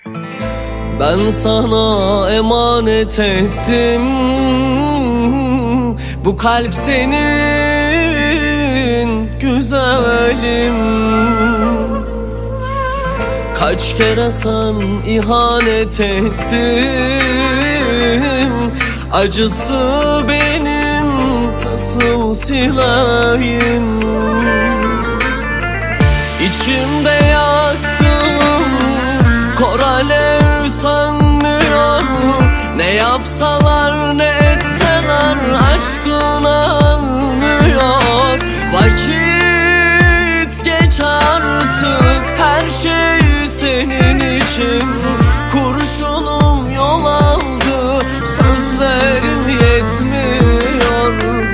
Ben sana emanet ettim, bu kalp senin güzelim. Kaç kere sen ihanet ettin, acısı benim nasıl sileyim? İçimde yaktım kor alev sönmüyor. Ne yapsalar ne etseler aşkın almıyor. Vakit geç artık, her şey senin için. Kurşunum yol aldı, sözlerin yetmiyor.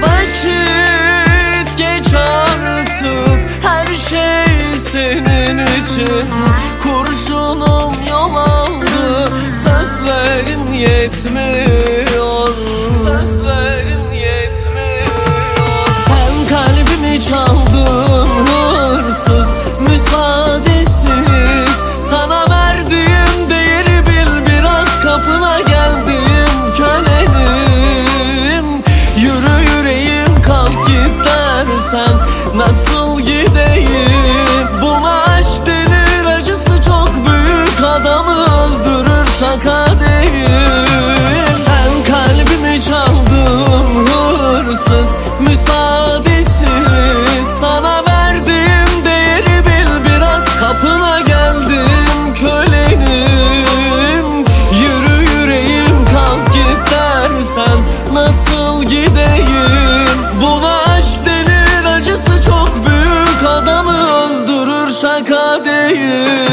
Vakit geç artık, her şey senin için. Kurşunum yol aldı, sözlerin yetmiyor. Sözlerin yetmiyor. Sen kalbimi çaldın hırsız, müsaadesiz. Sana verdiğim değeri bil, biraz kapına geldim kölenim. Yürü yüreğim, kalk git dersen nasıl gideyim? Buna aşk denir, acısı çok büyük, adamı öldürür, şaka değil. Sen kalbimi çaldın hırsız, müsaadesiz. Sana verdiğim değeri bil, biraz kapına geldim kölenim. Yürü yüreğim, kalk git dersen nasıl gideyim? Buna aşk denir, acısı çok büyük, adamı öldürür, şaka değil.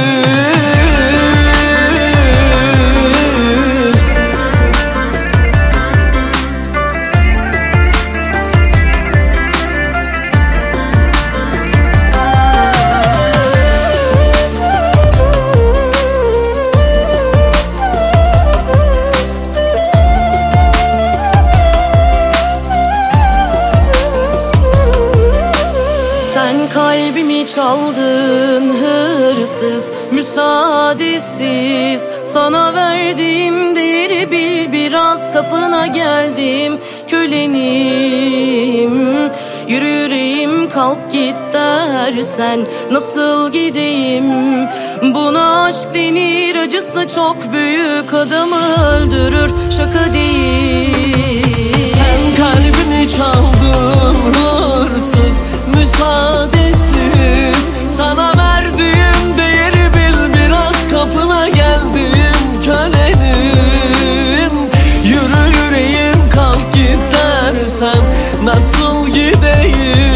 Kalbimi çaldın hırsız, müsaadesiz. Sana verdiğim değeri bil, biraz kapına geldim kölenim. Yürü yüreğim, kalk git dersen nasıl gideyim? Buna aşk denir, acısı çok büyük, adamı öldürür, şaka değil. Sen kalbimi çaldın hırsız, müsaadesiz. Sana verdiğim değeri bil, biraz kapına geldim kölenim. Yürü yüreğim, kalk git dersen nasıl gideyim?